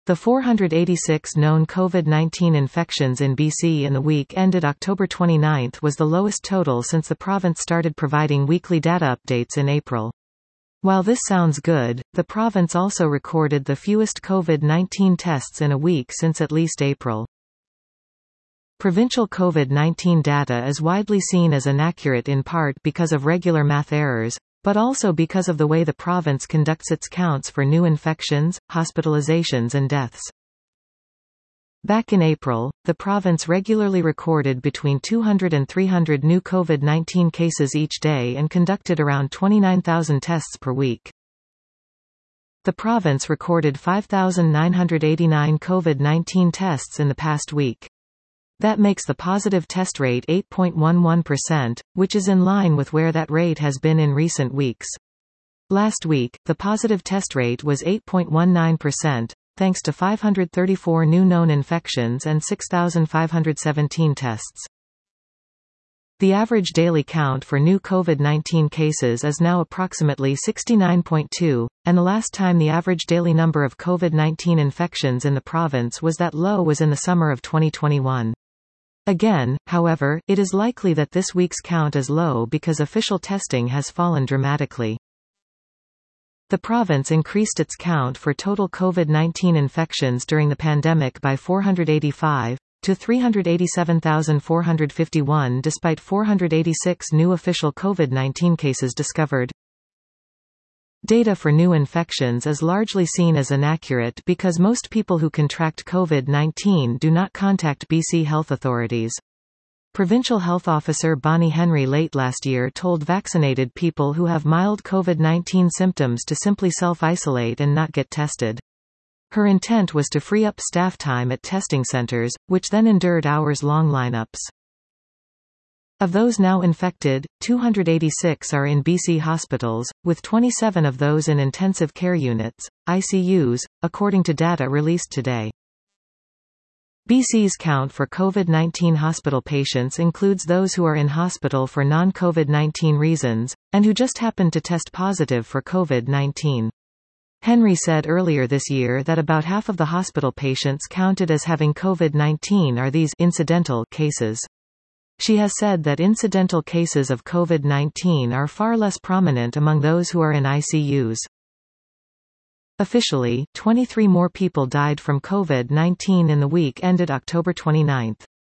The 486 known COVID-19 infections in BC in the week ended October 29 was the lowest total since the province started providing weekly data updates in April. While this sounds good, the province also recorded the fewest COVID-19 tests in a week since at least April. Provincial COVID-19 data is widely seen as inaccurate in part because of regular math errors, but also because of the way the province conducts its counts for new infections, hospitalizations and deaths. Back in April, the province regularly recorded between 200 and 300 new COVID-19 cases each day and conducted around 29,000 tests per week. The province recorded 5,989 COVID-19 tests in the past week. That makes the positive test rate 8.11%, which is in line with where that rate has been in recent weeks. Last week, the positive test rate was 8.19%, thanks to 534 new known infections and 6,517 tests. The average daily count for new COVID-19 cases is now approximately 69.2, and the last time the average daily number of COVID-19 infections in the province was that low was in the summer of 2021. Again, however, it is likely that this week's count is low because official testing has fallen dramatically. The province increased its count for total COVID-19 infections during the pandemic by 485, to 387,451 despite 486 new official COVID-19 cases discovered. Data for new infections is largely seen as inaccurate because most people who contract COVID-19 do not contact BC health authorities. Provincial Health Officer Bonnie Henry late last year told vaccinated people who have mild COVID-19 symptoms to simply self-isolate and not get tested. Her intent was to free up staff time at testing centers, which then endured hours-long lineups. Of those now infected, 286 are in BC hospitals, with 27 of those in intensive care units, ICUs, according to data released today. BC's count for COVID-19 hospital patients includes those who are in hospital for non-COVID-19 reasons, and who just happened to test positive for COVID-19. Henry said earlier this year that about half of the hospital patients counted as having COVID-19 are these incidental cases. She has said that incidental cases of COVID-19 are far less prominent among those who are in ICUs. Officially, 23 more people died from COVID-19 in the week ended October 29.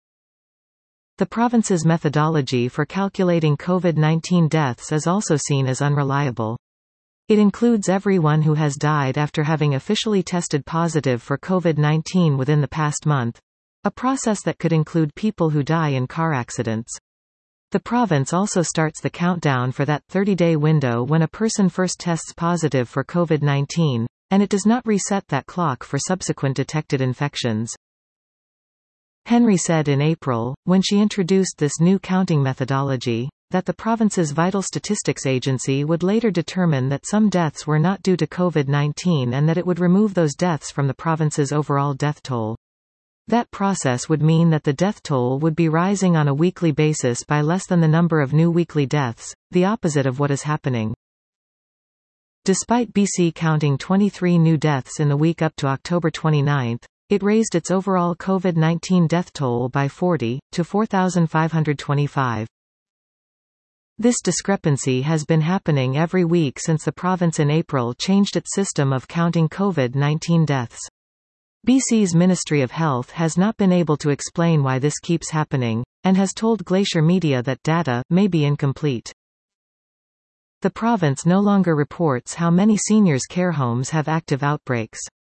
The province's methodology for calculating COVID-19 deaths is also seen as unreliable. It includes everyone who has died after having officially tested positive for COVID-19 within the past month, a process that could include people who die in car accidents. The province also starts the countdown for that 30-day window when a person first tests positive for COVID-19, and it does not reset that clock for subsequent detected infections. Henry said in April, when she introduced this new counting methodology, that the province's Vital Statistics Agency would later determine that some deaths were not due to COVID-19 and that it would remove those deaths from the province's overall death toll. That process would mean that the death toll would be rising on a weekly basis by less than the number of new weekly deaths, the opposite of what is happening. Despite BC counting 23 new deaths in the week up to October 29, it raised its overall COVID-19 death toll by 40, to 4,525. This discrepancy has been happening every week since the province in April changed its system of counting COVID-19 deaths. BC's Ministry of Health has not been able to explain why this keeps happening, and has told Glacier Media that data may be incomplete. The province no longer reports how many seniors' care homes have active outbreaks.